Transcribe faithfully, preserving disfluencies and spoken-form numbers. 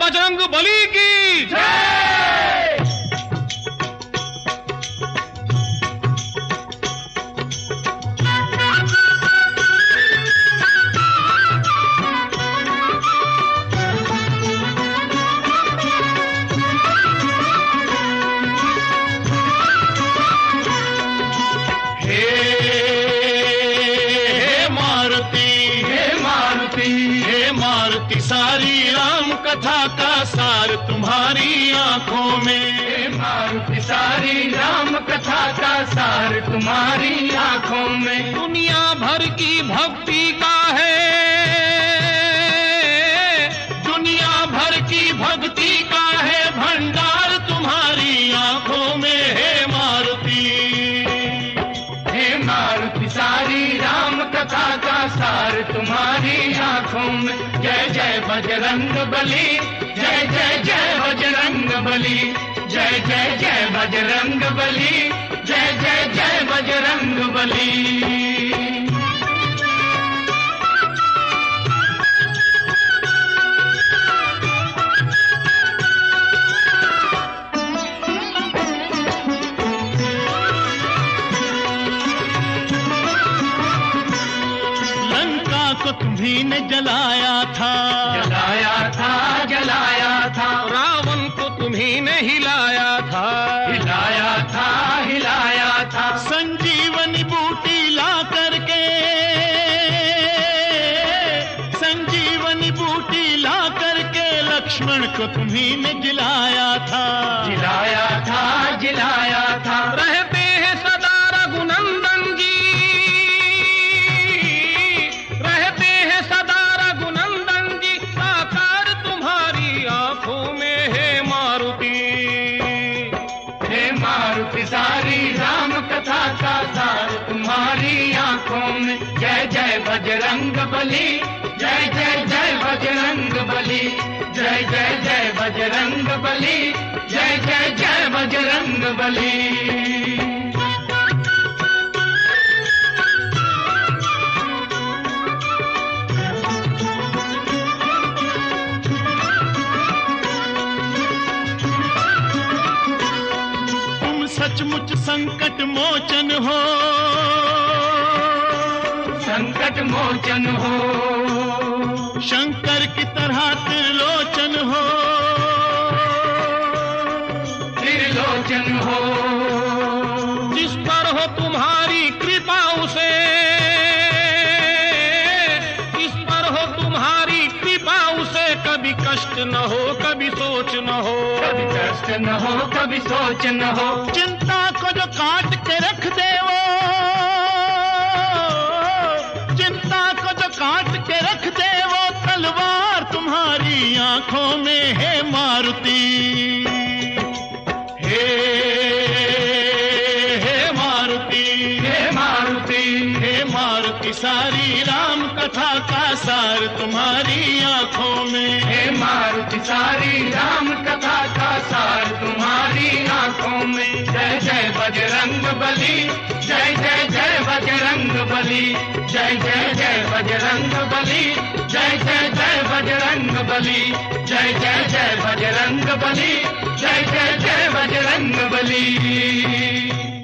बजरंग बली की जय। सारी राम कथा का सार तुम्हारी आंखों में, मारुति सारी राम कथा का सार तुम्हारी आंखों में। दुनिया भर की भक्ति का है, दुनिया भर की भक्ति का है भंडार तुम्हारी आंखों में। हे मारुति, हे मारुति सारी राम कथा का सार तुम्हारी आंखों में। जय जय बजरंग बली, जय जय जय बजरंग बली, जय जय जय बजरंग बली, जय जय जय बजरंग बली। को तुम्ही ने जलाया था, जलाया था, जलाया था। रावण को तुम्ही ने हिलाया था, हिलाया था, हिलाया था। संजीवनी बूटी ला करके, संजीवनी बूटी ला करके लक्ष्मण को तुम्ही ने जिलाया था, जिलाया था, जिलाया था। रहते हैं सदा रघुनंदन जी, सारी राम कथा का सार तुम्हारी आंखों में। जय जय बजरंग बली, जय जय जय बजरंग बली, जय जय जय बजरंग बली, जय जय जय बजरंग बली। सचमुच संकट मोचन हो, संकट मोचन हो। शंकर की तरह त्रिलोचन हो, त्रिलोचन हो। जिस पर हो तुम्हारी कृपा उसे, जिस पर हो तुम्हारी कृपा उसे कभी कष्ट न हो, कभी सोच न हो, कभी कष्ट न हो, कभी सोच न हो। चिंता को जो काट के रख दे वो, चिंता को जो काट के रख दे वो तलवार तुम्हारी आंखों में। है मारुति, हे हे मारुति, हे मारुति, हे मारुति सारी राम कथा का सार तुम्हारी आंखों में। हे मारुति सारी राम कथा का सार तुम्हारी आंखों में। जय जय बजरंग बली, जय जय जय बजरंग बली, जय जय जय बजरंग बली, जय जय जय बजरंग बली, जय जय जय बजरंग बली, जय जय जय बजरंग बली।